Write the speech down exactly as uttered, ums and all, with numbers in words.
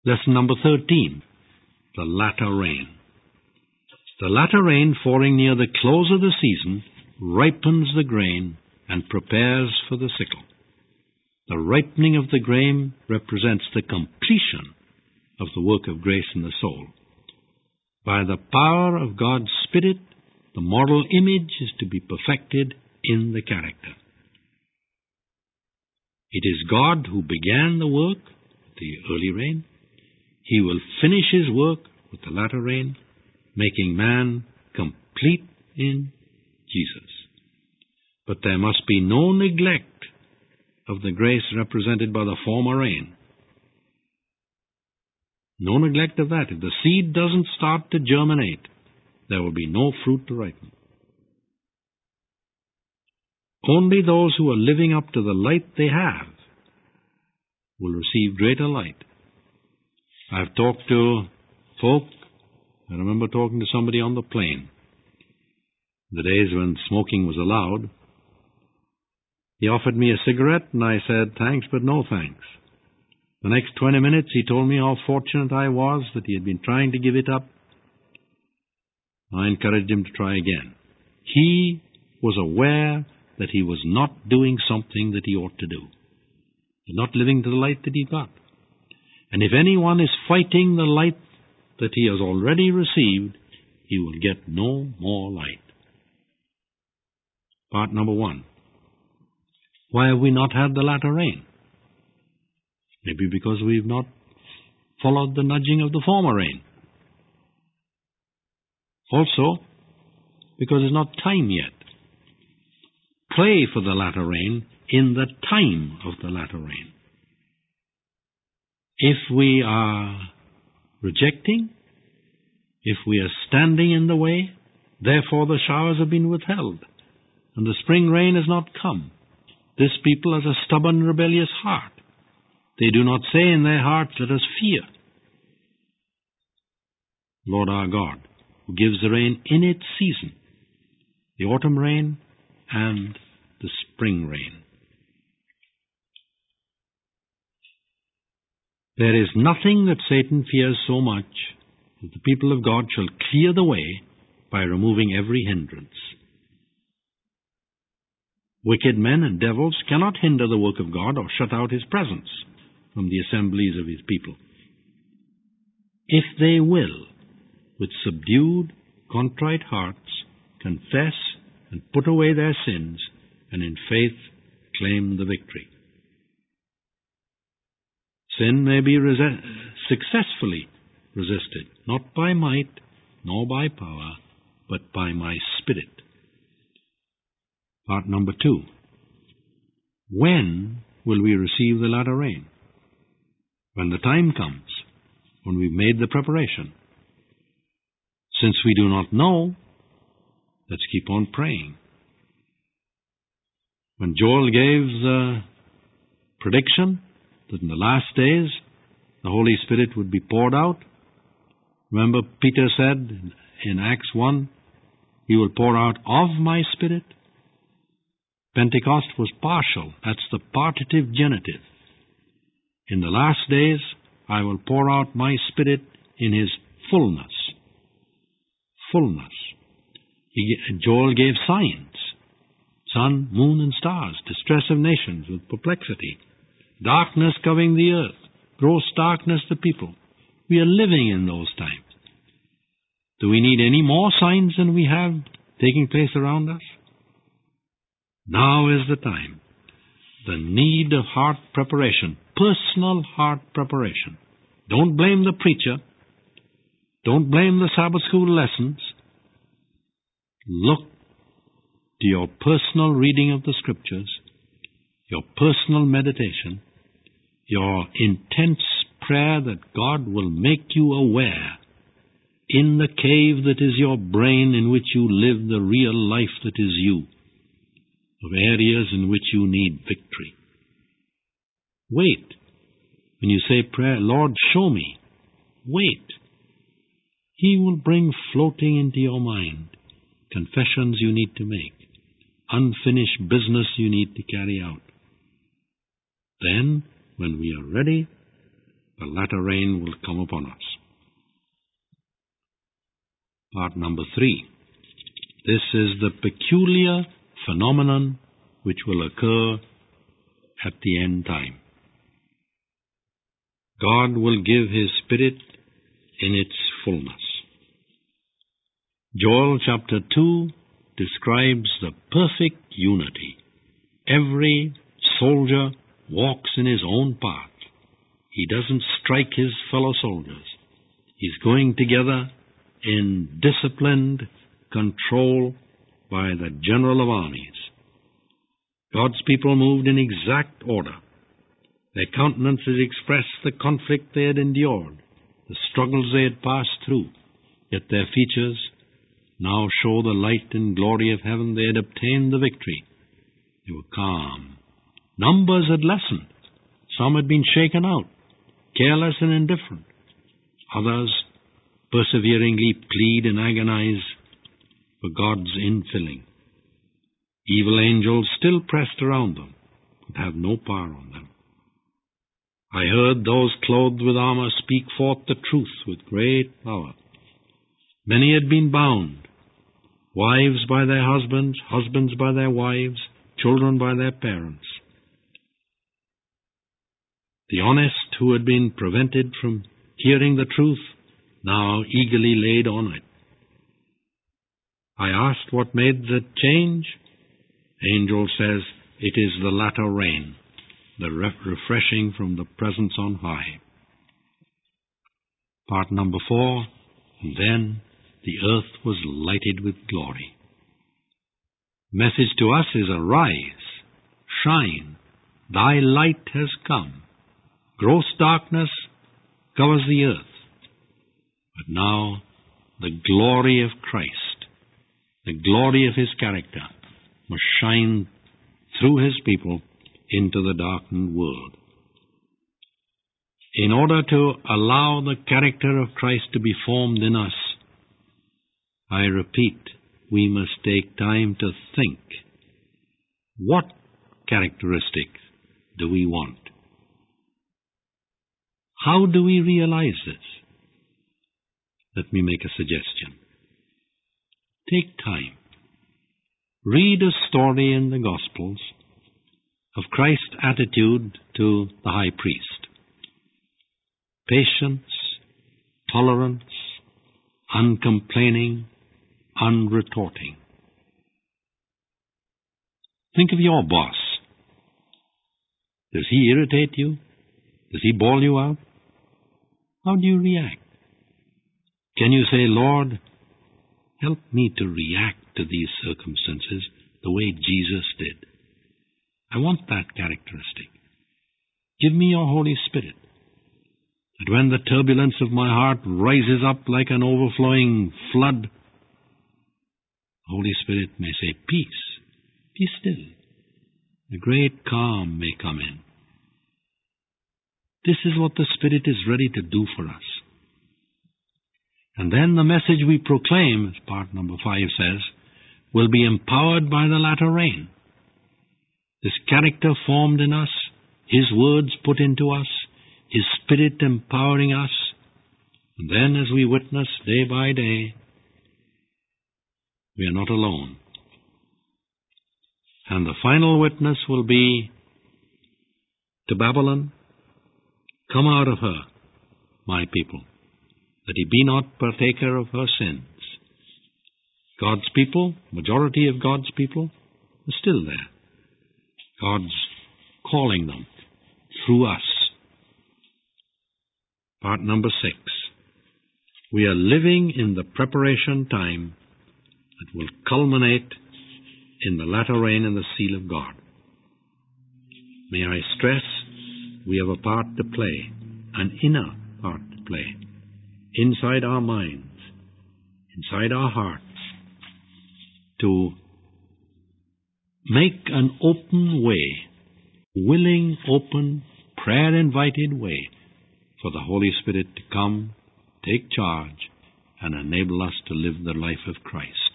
Lesson number thirteen, the latter rain. The latter rain falling near the close of the season ripens the grain and prepares for the sickle. The ripening of the grain represents the completion of the work of grace in the soul. By the power of God's Spirit, the moral image is to be perfected in the character. It is God who began the work, the early rain. He will finish his work with the latter rain, making man complete in Jesus. But there must be no neglect of the grace represented by the former rain. No neglect of that. If the seed doesn't start to germinate, there will be no fruit to ripen. Only those who are living up to the light they have will receive greater light. I've talked to folk, I remember talking to somebody on the plane, the days when smoking was allowed. He offered me a cigarette, and I said, thanks, but no thanks. The next twenty minutes, he told me how fortunate I was that he had been trying to give it up. I encouraged him to try again. He was aware that he was not doing something that he ought to do. He's not living to the light that he got. And if anyone is fighting the light that he has already received, he will get no more light. Part number one. Why have we not had the latter rain? Maybe because we've not followed the nudging of the former rain. Also, because it's not time yet. Pray for the latter rain in the time of the latter rain. If we are rejecting, if we are standing in the way, therefore the showers have been withheld, and the spring rain has not come. This people has a stubborn, rebellious heart. They do not say in their hearts, let us fear. Lord our God, who gives the rain in its season, the autumn rain and the spring rain. There is nothing that Satan fears so much that the people of God shall clear the way by removing every hindrance. Wicked men and devils cannot hinder the work of God or shut out his presence from the assemblies of his people. If they will, with subdued, contrite hearts, confess and put away their sins, and in faith claim the victory. Sin may be resi- successfully resisted, not by might, nor by power, but by my Spirit. Part number two. When will we receive the latter rain? When the time comes, when we've made the preparation. Since we do not know, let's keep on praying. When Joel gave the prediction that in the last days the Holy Spirit would be poured out, remember Peter said in Acts one, he will pour out of my Spirit. Pentecost was partial. That's the partitive genitive. In the last days, I will pour out my Spirit in his fullness. Fullness. He, Joel gave signs. Sun, moon, and stars. Distress of nations with perplexity. Darkness covering the earth. Gross darkness the people. We are living in those times. Do we need any more signs than we have taking place around us? Now is the time. The need of heart preparation. Personal heart preparation. Don't blame the preacher. Don't blame the Sabbath school lessons. Look to your personal reading of the Scriptures, your personal meditation, your intense prayer that God will make you aware in the cave that is your brain in which you live the real life that is you, of areas in which you need victory. Wait. When you say prayer, Lord, show me. Wait. He will bring floating into your mind confessions you need to make, unfinished business you need to carry out. Then, when we are ready, the latter rain will come upon us. Part number three. This is the peculiar phenomenon which will occur at the end time. God will give His Spirit in its fullness. Joel chapter two describes the perfect unity. Every soldier walks in his own path. He doesn't strike his fellow soldiers. He's going together in disciplined control by the General of Armies. God's people moved in exact order. Their countenances expressed the conflict they had endured, the struggles they had passed through, yet their features now show the light and glory of heaven. They had obtained the victory. They were calm. Numbers had lessened. Some had been shaken out, careless and indifferent. Others perseveringly plead and agonize for God's infilling. Evil angels still pressed around them, but have no power on them. I heard those clothed with armor speak forth the truth with great power. Many had been bound, wives by their husbands, husbands by their wives, children by their parents. The honest who had been prevented from hearing the truth now eagerly laid on it. I asked what made the change. Angel says it is the latter rain, the ref- refreshing from the presence on high. Part number four, and then the earth was lighted with glory. Message to us is, arise, shine, thy light has come. Gross darkness covers the earth, but now the glory of Christ, the glory of His character, must shine through His people into the darkened world. In order to allow the character of Christ to be formed in us, I repeat, we must take time to think. What characteristics do we want? How do we realize this? Let me make a suggestion. Take time. Read a story in the Gospels of Christ's attitude to the high priest. Patience, tolerance, uncomplaining, unretorting. Think of your boss. Does he irritate you? Does he bawl you out? How do you react? Can you say, Lord, help me to react to these circumstances the way Jesus did? I want that characteristic. Give me your Holy Spirit, that when the turbulence of my heart rises up like an overflowing flood, the Holy Spirit may say, peace, be still. A great calm may come in. This is what the Spirit is ready to do for us. And then the message we proclaim, as part number five says, will be empowered by the latter rain. This character formed in us, His words put into us, His Spirit empowering us, and then as we witness day by day, we are not alone. And the final witness will be to Babylon, come out of her, my people, that ye be not partaker of her sins. God's people, majority of God's people, are still there. God's calling them through us. Part number six. We are living in the preparation time that will culminate in the latter rain and the seal of God. May I stress, we have a part to play, an inner part to play, inside our minds, inside our hearts, to make an open way, willing, open, prayer-invited way for the Holy Spirit to come, take charge, and enable us to live the life of Christ.